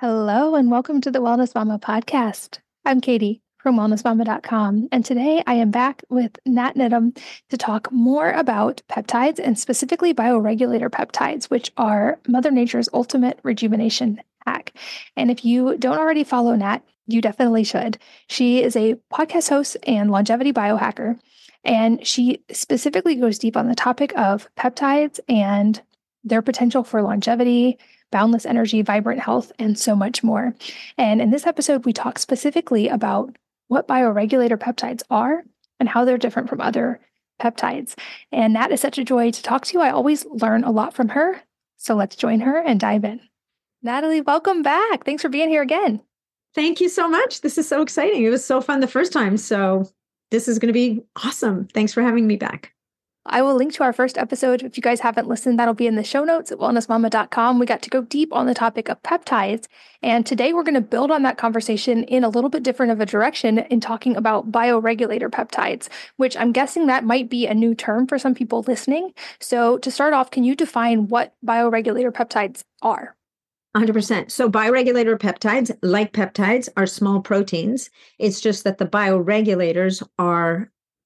Hello, and welcome to the Wellness Mama podcast. I'm Katie from wellnessmama.com, and today I am back with Nat Nidham to talk more about peptides and specifically bioregulator peptides, which are Mother Nature's ultimate rejuvenation hack. And if you don't already follow Nat, you definitely should. She is a podcast host and longevity biohacker, and she specifically goes deep on the topic of peptides and their potential for longevity, boundless energy, vibrant health, and so much more. And in this episode, we talk specifically about what bioregulator peptides are and how they're different from other peptides. And that is such a joy to talk to you. I always learn a lot from her. So let's join her and dive in. Natalie, welcome back. Thanks for being here again. Thank you so much. This is so exciting. It was so fun the first time. So this is going to be awesome. Thanks for having me back. I will link to our first episode. If you guys haven't listened, that'll be in the show notes at wellnessmama.com. We got to go deep on the topic of peptides. And today we're going to build on that conversation in a little bit different of a direction in talking about bioregulator peptides, which I'm guessing that might be a new term for some people listening. So to start off, can you define what bioregulator peptides are? 100%. So bioregulator peptides, like peptides, are small proteins. It's just that the bioregulators are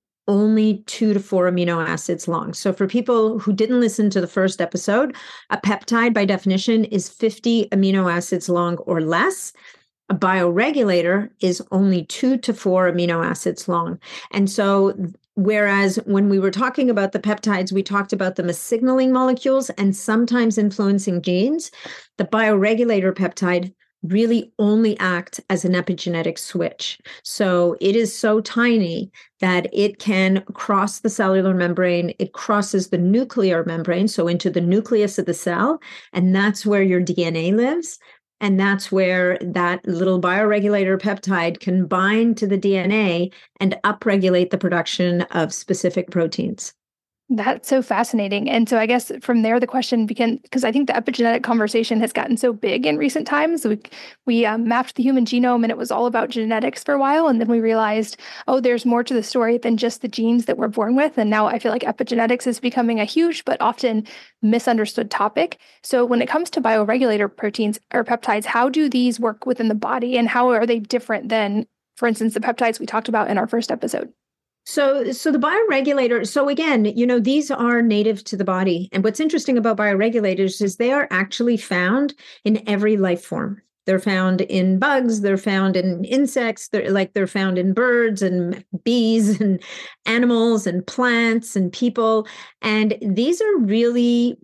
only 2 to 4 amino acids long. So for people who didn't listen to the first episode, a peptide by definition is 50 amino acids long or less. A bioregulator is only 2 to 4 amino acids long. And so whereas when we were talking about the peptides, we talked about them as signaling molecules and sometimes influencing genes, the bioregulator peptide really only act as an epigenetic switch. So it is so tiny that it can cross the cellular membrane. It crosses the nuclear membrane, so into the nucleus of the cell, and that's where your DNA lives. And that's where that little bioregulator peptide can bind to the DNA and upregulate the production of specific proteins. That's so fascinating. And so I guess from there, the question began, because I think the epigenetic conversation has gotten so big in recent times. We mapped the human genome and it was all about genetics for a while. And then we realized, oh, there's more to the story than just the genes that we're born with. And now I feel like epigenetics is becoming a huge, but often misunderstood topic. So when it comes to bioregulator proteins or peptides, how do these work within the body and how are they different than, for instance, the peptides we talked about in our first episode? So the bioregulator, so again, these are native to the body. And what's interesting about bioregulators is they are actually found in every life form. They're found in bugs, they're found in insects, they're found in birds and bees and animals and plants and people. And these are really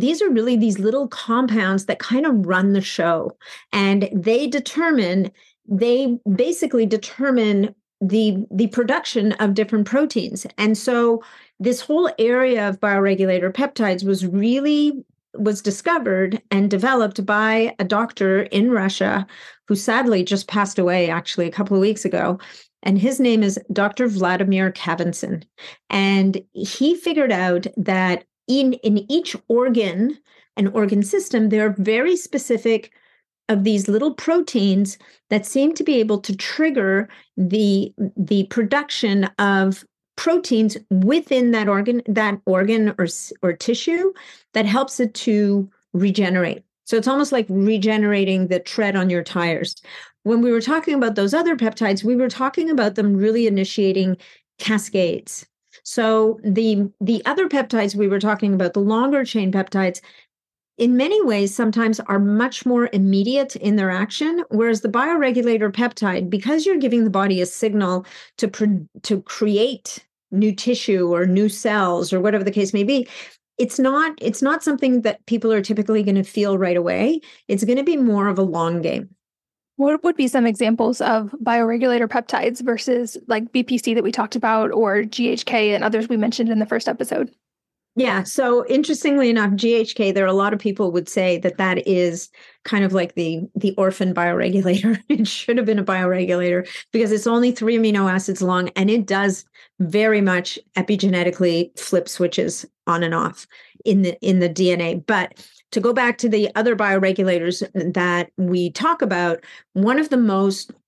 these little compounds that kind of run the show. And they basically determine the production of different proteins. And so this whole area of bioregulator peptides was discovered and developed by a doctor in Russia who sadly just passed away actually a couple of weeks ago. And his name is Dr. Vladimir Kavinson. And he figured out that in each organ and organ system, there are very specific of these little proteins that seem to be able to trigger the production of proteins within that organ or tissue that helps it to regenerate. So it's almost like regenerating the tread on your tires. When we were talking about those other peptides, we were talking about them really initiating cascades. So the other peptides we were talking about, the longer chain peptides, in many ways, sometimes are much more immediate in their action, whereas the bioregulator peptide, because you're giving the body a signal to create new tissue or new cells or whatever the case may be, it's not something that people are typically going to feel right away. It's going to be more of a long game. What would be some examples of bioregulator peptides versus like BPC that we talked about or GHK and others we mentioned in the first episode? Yeah. So interestingly enough, GHK, there are a lot of people would say that is kind of like the orphan bioregulator. It should have been a bioregulator because it's only 3 amino acids long and it does very much epigenetically flip switches on and off in the DNA. But to go back to the other bioregulators that we talk about, one of the most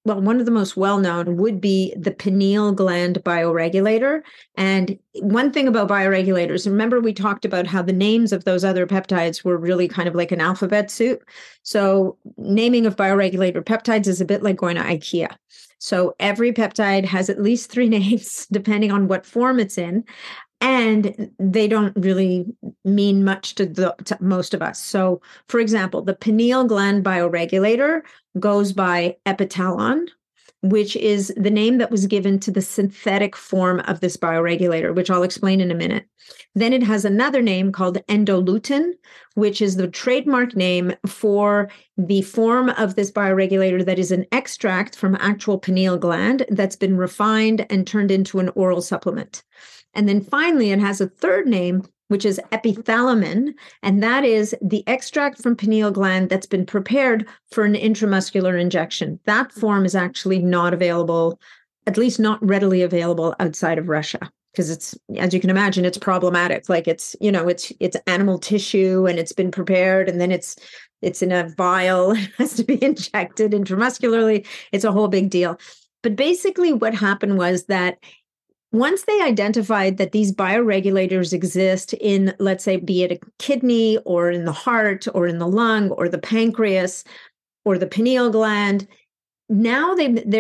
one of the most well-known would be the pineal gland bioregulator. And one thing about bioregulators, remember we talked about how the names of those other peptides were really kind of like an alphabet soup. So naming of bioregulator peptides is a bit like going to IKEA. So every peptide has at least 3 names, depending on what form it's in. And they don't really mean much to most of us. So, for example, the pineal gland bioregulator goes by epitalon, which is the name that was given to the synthetic form of this bioregulator, which I'll explain in a minute. Then it has another name called endolutin, which is the trademark name for the form of this bioregulator that is an extract from actual pineal gland that's been refined and turned into an oral supplement. And then finally, it has a third name, which is epithalamin, and that is the extract from pineal gland that's been prepared for an intramuscular injection. That form is actually not available, at least not readily available outside of Russia, because it's, as you can imagine, it's problematic. Like it's animal tissue and it's been prepared, and then it's in a vial, it has to be injected intramuscularly. It's a whole big deal. But basically what happened was that once they identified that these bioregulators exist in, let's say, be it a kidney or in the heart or in the lung or the pancreas or the pineal gland, now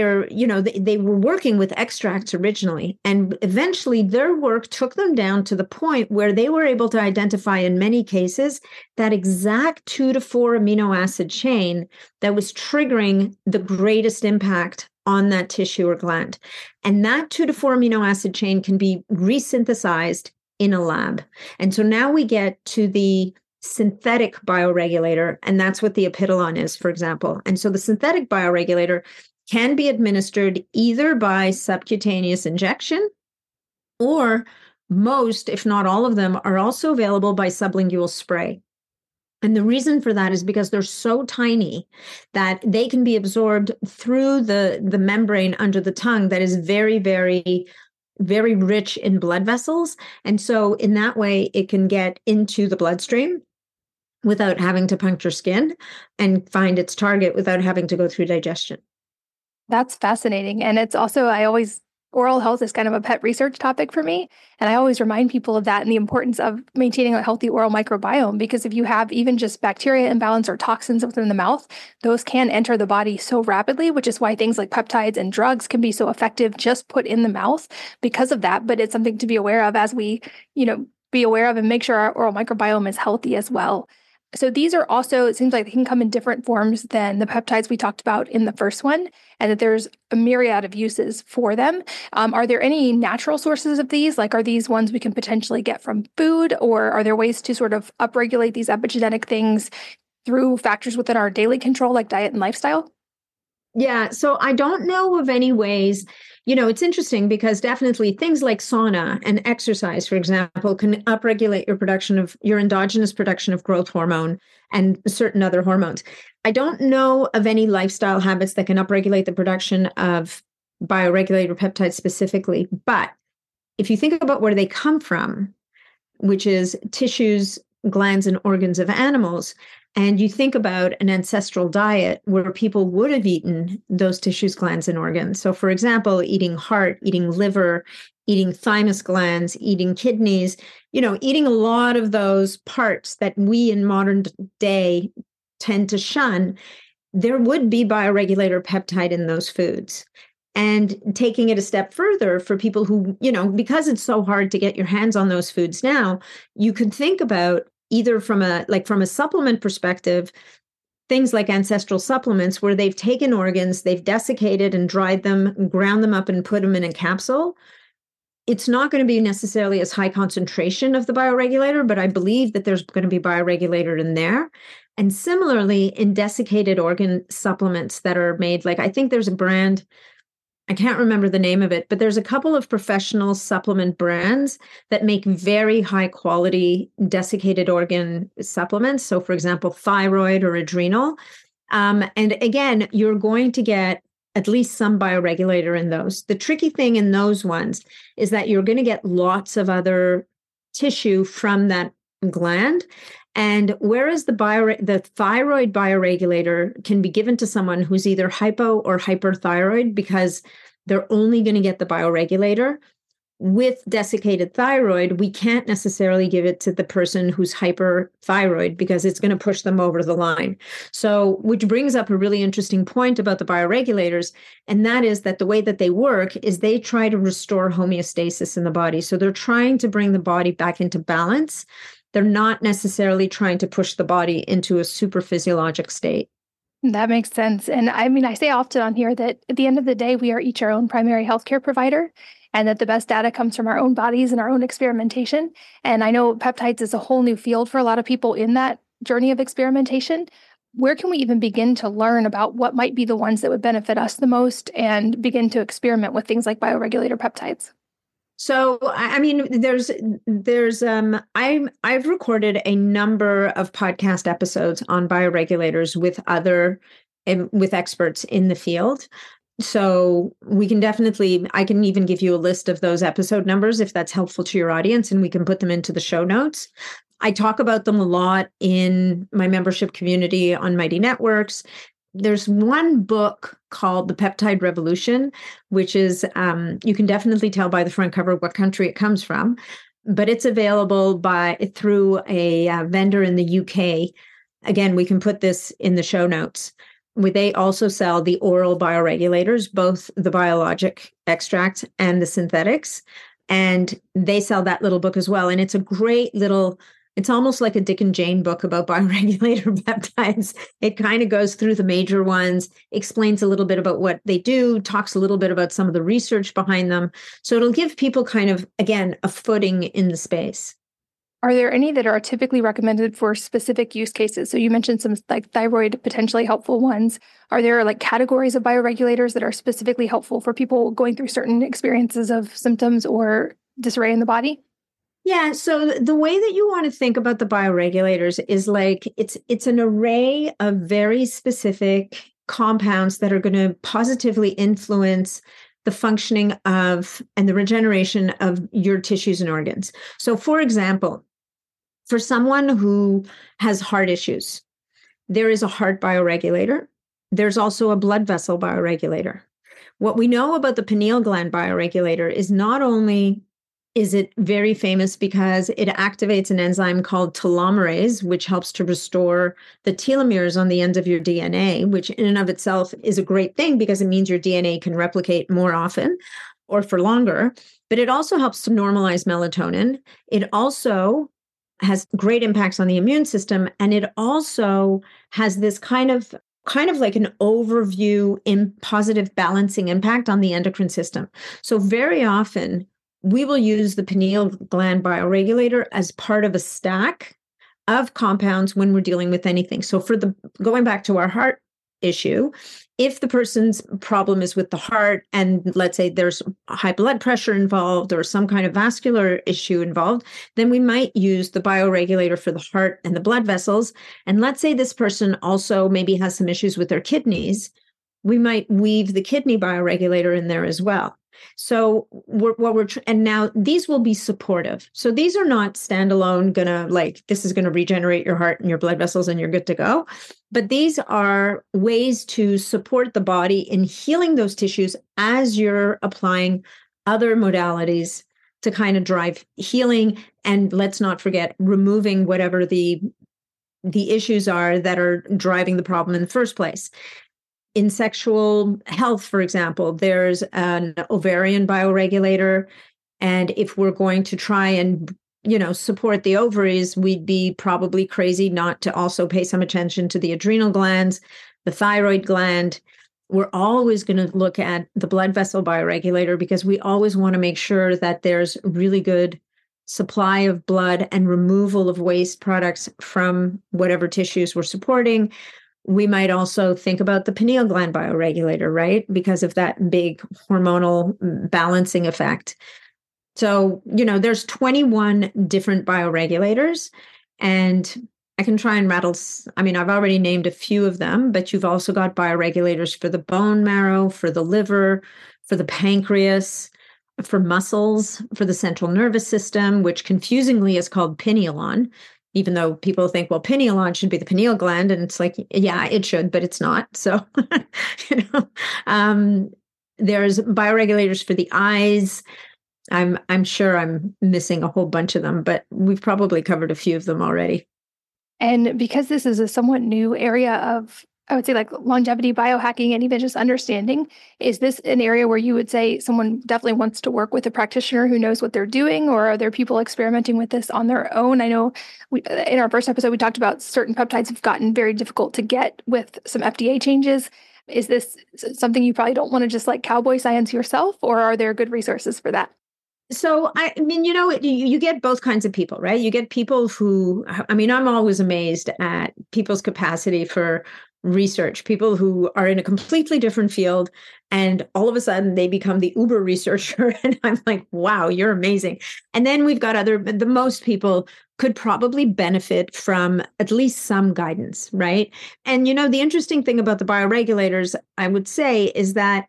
they were working with extracts originally, and eventually their work took them down to the point where they were able to identify in many cases that exact 2 to 4 amino acid chain that was triggering the greatest impact on that tissue or gland. And that 2 to 4 amino acid chain can be resynthesized in a lab. And so now we get to the synthetic bioregulator, and that's what the epitalon is, for example. And so the synthetic bioregulator can be administered either by subcutaneous injection, or most, if not all of them, are also available by sublingual spray. And the reason for that is because they're so tiny that they can be absorbed through the membrane under the tongue that is very, very, very rich in blood vessels. And so in that way, it can get into the bloodstream without having to puncture skin and find its target without having to go through digestion. That's fascinating. And it's also, oral health is kind of a pet research topic for me. And I always remind people of that and the importance of maintaining a healthy oral microbiome, because if you have even just bacteria imbalance or toxins within the mouth, those can enter the body so rapidly, which is why things like peptides and drugs can be so effective just put in the mouth because of that. But it's something to be aware of as we, be aware of and make sure our oral microbiome is healthy as well. So these are also, it seems like they can come in different forms than the peptides we talked about in the first one, and that there's a myriad of uses for them. Are there any natural sources of these? Like, are these ones we can potentially get from food, or are there ways to sort of upregulate these epigenetic things through factors within our daily control, like diet and lifestyle? Yeah, so I don't know of any ways. It's interesting because definitely things like sauna and exercise, for example, can upregulate your endogenous production of growth hormone and certain other hormones. I don't know of any lifestyle habits that can upregulate the production of bioregulator peptides specifically. But if you think about where they come from, which is tissues, glands, and organs of animals, and you think about an ancestral diet where people would have eaten those tissues, glands, and organs. So, for example, eating heart, eating liver, eating thymus glands, eating kidneys, eating a lot of those parts that we in modern day tend to shun, there would be bioregulator peptide in those foods. And taking it a step further for people who, because it's so hard to get your hands on those foods now, you could think about either from a supplement perspective, things like ancestral supplements where they've taken organs, they've desiccated and dried them, ground them up and put them in a capsule. It's not going to be necessarily as high concentration of the bioregulator, but I believe that there's going to be bioregulator in there. And similarly, in desiccated organ supplements that are made, like I think there's a brand, I can't remember the name of it, but there's a couple of professional supplement brands that make very high quality desiccated organ supplements. So, for example, thyroid or adrenal. And again, you're going to get at least some bioregulator in those. The tricky thing in those ones is that you're going to get lots of other tissue from that gland. And whereas the thyroid bioregulator can be given to someone who's either hypo or hyperthyroid because they're only going to get the bioregulator, with desiccated thyroid, we can't necessarily give it to the person who's hyperthyroid because it's going to push them over the line. So, which brings up a really interesting point about the bioregulators, and that is that the way that they work is they try to restore homeostasis in the body. So they're trying to bring the body back into balance. They're not necessarily trying to push the body into a super physiologic state. That makes sense. And I mean, I say often on here that at the end of the day, we are each our own primary healthcare provider, and that the best data comes from our own bodies and our own experimentation. And I know peptides is a whole new field for a lot of people in that journey of experimentation. Where can we even begin to learn about what might be the ones that would benefit us the most and begin to experiment with things like bioregulator peptides? So, I mean, I've recorded a number of podcast episodes on bioregulators with experts in the field. So I can even give you a list of those episode numbers if that's helpful to your audience, and we can put them into the show notes. I talk about them a lot in my membership community on Mighty Networks. There's one book called The Peptide Revolution, which is, you can definitely tell by the front cover what country it comes from, but it's available through a vendor in the UK. Again, we can put this in the show notes. They also sell the oral bioregulators, both the biologic extract and the synthetics. And they sell that little book as well. And it's a great little, it's almost like a Dick and Jane book about bioregulator peptides. It kind of goes through the major ones, explains a little bit about what they do, talks a little bit about some of the research behind them. So it'll give people kind of, again, a footing in the space. Are there any that are typically recommended for specific use cases? So you mentioned some like thyroid potentially helpful ones. Are there like categories of bioregulators that are specifically helpful for people going through certain experiences of symptoms or disarray in the body? Yeah, so the way that you want to think about the bioregulators is like it's an array of very specific compounds that are going to positively influence the functioning of and the regeneration of your tissues and organs. So for example, for someone who has heart issues, there is a heart bioregulator. There's also a blood vessel bioregulator. What we know about the pineal gland bioregulator is not only is it very famous because it activates an enzyme called telomerase, which helps to restore the telomeres on the end of your DNA, which in and of itself is a great thing because it means your DNA can replicate more often or for longer. But it also helps to normalize melatonin. It also has great impacts on the immune system. And it also has this kind of like an overview in positive balancing impact on the endocrine system. So very often, we will use the pineal gland bioregulator as part of a stack of compounds when we're dealing with anything. So going back to our heart issue, if the person's problem is with the heart and let's say there's high blood pressure involved or some kind of vascular issue involved, then we might use the bioregulator for the heart and the blood vessels. And let's say this person also maybe has some issues with their kidneys, we might weave the kidney bioregulator in there as well. So and now these will be supportive. So these are not standalone this is going to regenerate your heart and your blood vessels and you're good to go. But these are ways to support the body in healing those tissues as you're applying other modalities to kind of drive healing. And let's not forget removing whatever the issues are that are driving the problem in the first place. In sexual health, for example, there's an ovarian bioregulator. And if we're going to try and, support the ovaries, we'd be probably crazy not to also pay some attention to the adrenal glands, the thyroid gland. We're always going to look at the blood vessel bioregulator because we always want to make sure that there's really good supply of blood and removal of waste products from whatever tissues we're supporting. We might also think about the pineal gland bioregulator, right? Because of that big hormonal balancing effect. So, there's 21 different bioregulators, and I can try and rattle. I've already named a few of them, but you've also got bioregulators for the bone marrow, for the liver, for the pancreas, for muscles, for the central nervous system, which confusingly is called pinealon. even though people think, well, pinealon should be the pineal gland. And it's like, yeah, it should, but it's not. So, you know, there's bioregulators for the eyes. I'm sure I'm missing a whole bunch of them, but we've probably covered a few of them already. And because this is a somewhat new area of, I would say, like longevity biohacking and even just understanding, is this an area where you would say someone definitely wants to work with a practitioner who knows what they're doing, or are there people experimenting with this on their own? I know in our first episode, we talked about certain peptides have gotten very difficult to get with some FDA changes. Is this something you probably don't want to just like cowboy science yourself, or are there good resources for that? So, I mean, you know, you get both kinds of people, right? You get people who, I mean, I'm always amazed at people's capacity for research, people who are in a completely different field, and all of a sudden they become the uber researcher. And I'm like, wow, you're amazing. And then we've got the most people could probably benefit from at least some guidance, right? And, you know, the interesting thing about the bioregulators, I would say, is that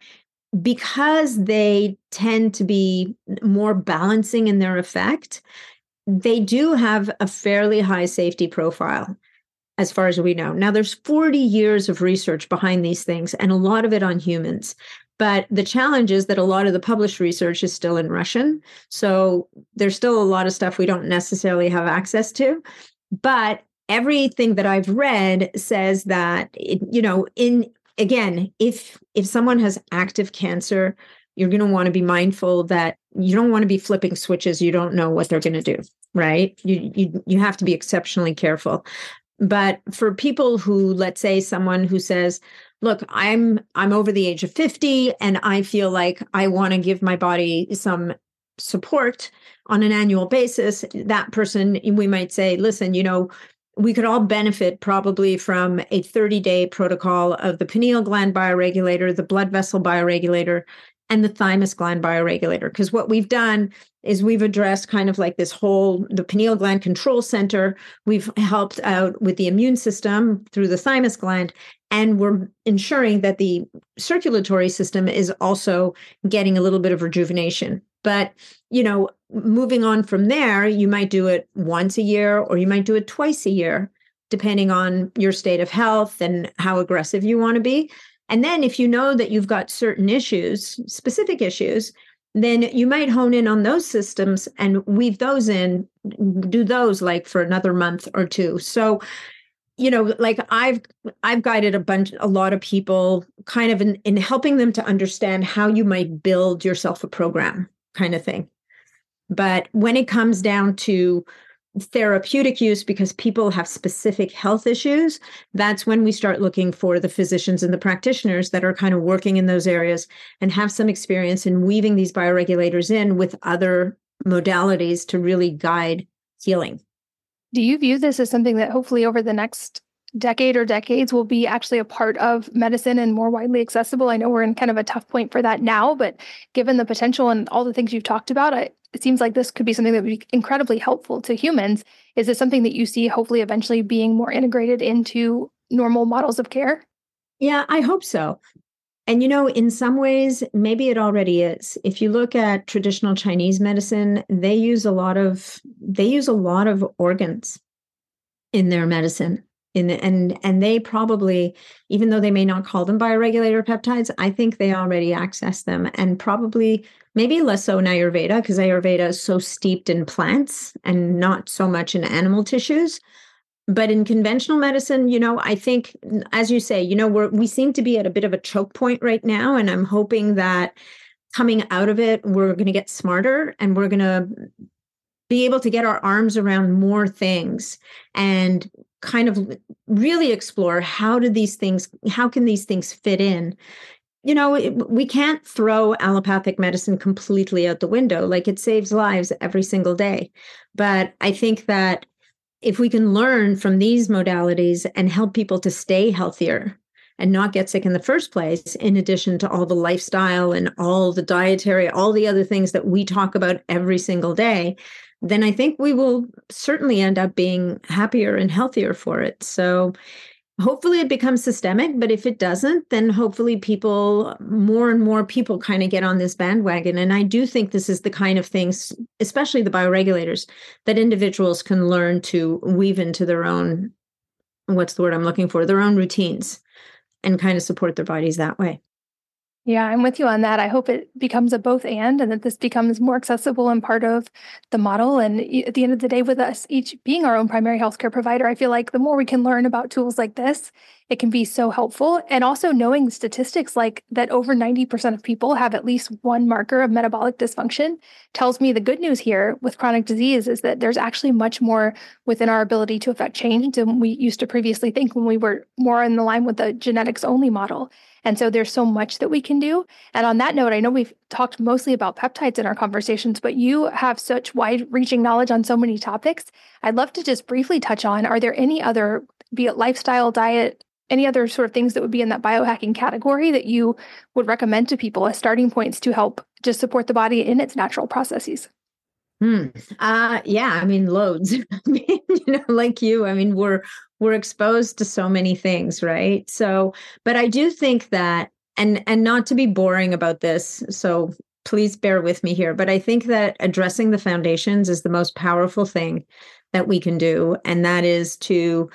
because they tend to be more balancing in their effect, they do have a fairly high safety profile as far as we know. Now, there's 40 years of research behind these things and a lot of it on humans. But the challenge is that a lot of the published research is still in Russian. So there's still a lot of stuff we don't necessarily have access to. But everything that I've read says that, you know, again, if someone has active cancer, you're going to want to be mindful that you don't want to be flipping switches. You don't know what they're going to do, right? You have to be exceptionally careful. But for people who, let's say someone who says, look, I'm over the age of 50 and I feel like I want to give my body some support on an annual basis, that person, we might say, listen, you know, we could all benefit probably from a 30-day protocol of the pineal gland bioregulator, the blood vessel bioregulator, and the thymus gland bioregulator. Because what we've done is we've addressed kind of like the pineal gland control center. We've helped out with the immune system through the thymus gland, and we're ensuring that the circulatory system is also getting a little bit of rejuvenation. But, you know, moving on from there, you might do it once a year or you might do it twice a year, depending on your state of health and how aggressive you want to be. And then if you know that you've got certain issues, specific issues, then you might hone in on those systems and weave those in, do those like for another month or two. So, you know, like I've guided a lot of people kind of in helping them to understand how you might build yourself a program kind of thing. But when it comes down to therapeutic use, because people have specific health issues, that's when we start looking for the physicians and the practitioners that are kind of working in those areas and have some experience in weaving these bioregulators in with other modalities to really guide healing. Do you view this as something that hopefully over the next decade or decades will be actually a part of medicine and more widely accessible? I know we're in kind of a tough point for that now, but given the potential and all the things you've talked about, it seems like this could be something that would be incredibly helpful to humans. Is this something that you see hopefully eventually being more integrated into normal models of care? Yeah, I hope so. And, you know, in some ways, maybe it already is. If you look at traditional Chinese medicine, they use a lot of organs in their medicine. And they probably, even though they may not call them bioregulator peptides, I think they already access them, and probably maybe less so in Ayurveda, because Ayurveda is so steeped in plants and not so much in animal tissues. But in conventional medicine, you know, I think, as you say, you know, we seem to be at a bit of a choke point right now. And I'm hoping that coming out of it, we're going to get smarter and we're going to be able to get our arms around more things and kind of really explore how can these things fit in. You know, we can't throw allopathic medicine completely out the window. Like, it saves lives every single day. But I think that if we can learn from these modalities and help people to stay healthier and not get sick in the first place, in addition to all the lifestyle and all the dietary, all the other things that we talk about every single day, then I think we will certainly end up being happier and healthier for it. So hopefully it becomes systemic, but if it doesn't, then hopefully more and more people kind of get on this bandwagon. And I do think this is the kind of things, especially the bioregulators, that individuals can learn to weave into their own, what's the word I'm looking for, their own routines, and kind of support their bodies that way. Yeah, I'm with you on that. I hope it becomes a both and that this becomes more accessible and part of the model. And at the end of the day, with us each being our own primary healthcare provider, I feel like the more we can learn about tools like this, it can be so helpful. And also knowing statistics like that over 90% of people have at least one marker of metabolic dysfunction tells me the good news here with chronic disease is that there's actually much more within our ability to affect change than we used to previously think when we were more in the line with the genetics only model. And so there's so much that we can do. And on that note, I know we've talked mostly about peptides in our conversations, but you have such wide-reaching knowledge on so many topics. I'd love to just briefly touch on, are there any other, be it lifestyle, diet, any other sort of things that would be in that biohacking category that you would recommend to people as starting points to help just support the body in its natural processes? Yeah, I mean, loads. Like you, I mean, we're exposed to so many things, right? So, but I do think that, and not to be boring about this, so please bear with me here, but I think that addressing the foundations is the most powerful thing that we can do. And that is to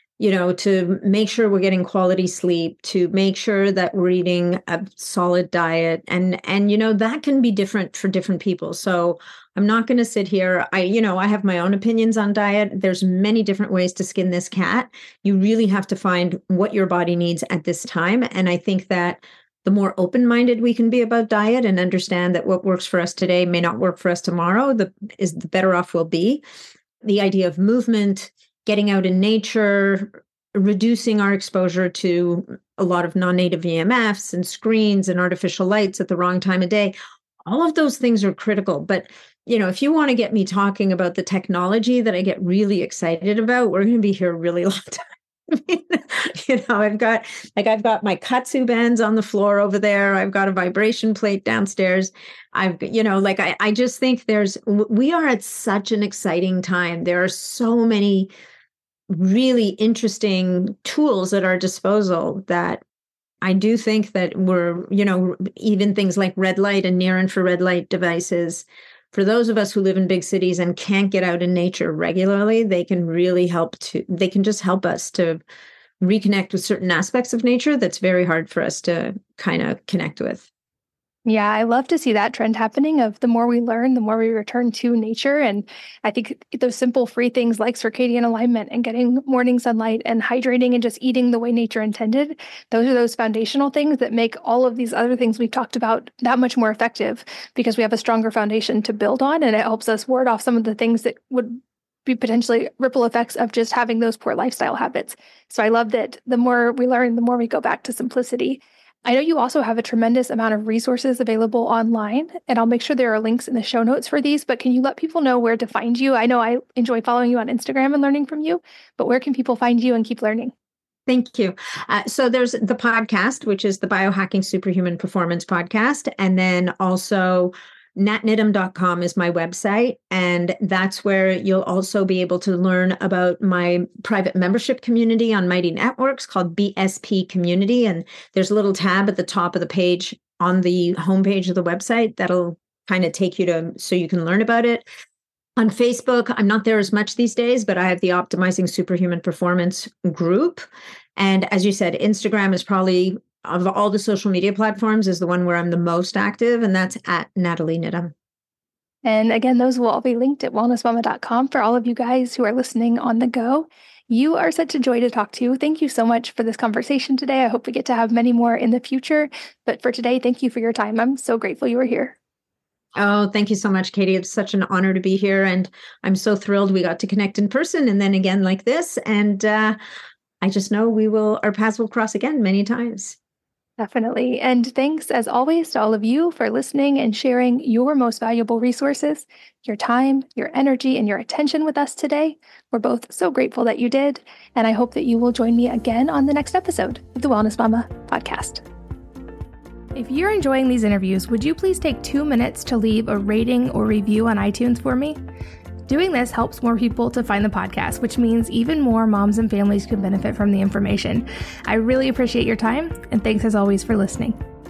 make sure we're getting quality sleep, to make sure that we're eating a solid diet. And that can be different for different people. So I'm not going to sit here. I have my own opinions on diet. There's many different ways to skin this cat. You really have to find what your body needs at this time. And I think that the more open-minded we can be about diet and understand that what works for us today may not work for us tomorrow, the better off we'll be. The idea of movement, getting out in nature, reducing our exposure to a lot of non-native EMFs and screens and artificial lights at the wrong time of day. All of those things are critical. But, if you want to get me talking about the technology that I get really excited about, we're going to be here a really long time. I've got my Katsu bands on the floor over there. I've got a vibration plate downstairs. I just think we are at such an exciting time. There are so many really interesting tools at our disposal that I do think that we're, even things like red light and near infrared light devices, for those of us who live in big cities and can't get out in nature regularly, they can really they can just help us to reconnect with certain aspects of nature that's very hard for us to kind of connect with. Yeah, I love to see that trend happening of the more we learn, the more we return to nature. And I think those simple free things like circadian alignment and getting morning sunlight and hydrating and just eating the way nature intended, those are those foundational things that make all of these other things we've talked about that much more effective because we have a stronger foundation to build on. And it helps us ward off some of the things that would be potentially ripple effects of just having those poor lifestyle habits. So I love that the more we learn, the more we go back to simplicity. I know you also have a tremendous amount of resources available online, and I'll make sure there are links in the show notes for these, but can you let people know where to find you? I know I enjoy following you on Instagram and learning from you, but where can people find you and keep learning? Thank you. So there's the podcast, which is the Biohacking Superhuman Performance Podcast, and then also natnidham.com is my website. And that's where you'll also be able to learn about my private membership community on Mighty Networks called BSP Community. And there's a little tab at the top of the page on the homepage of the website that'll kind of take you so you can learn about it. On Facebook, I'm not there as much these days, but I have the Optimizing Superhuman Performance group. And as you said, Instagram is probably, of all the social media platforms, is the one where I'm the most active, and that's at Natalie Nidham. And again, those will all be linked at wellnessmama.com for all of you guys who are listening on the go. You are such a joy to talk to. Thank you so much for this conversation today. I hope we get to have many more in the future. But for today, thank you for your time. I'm so grateful you were here. Oh, thank you so much, Katie. It's such an honor to be here. And I'm so thrilled we got to connect in person and then again like this. And I just know our paths will cross again many times. Definitely. And thanks, as always, to all of you for listening and sharing your most valuable resources, your time, your energy, and your attention with us today. We're both so grateful that you did. And I hope that you will join me again on the next episode of the Wellness Mama podcast. If you're enjoying these interviews, would you please take 2 minutes to leave a rating or review on iTunes for me? Doing this helps more people to find the podcast, which means even more moms and families can benefit from the information. I really appreciate your time, and thanks as always for listening.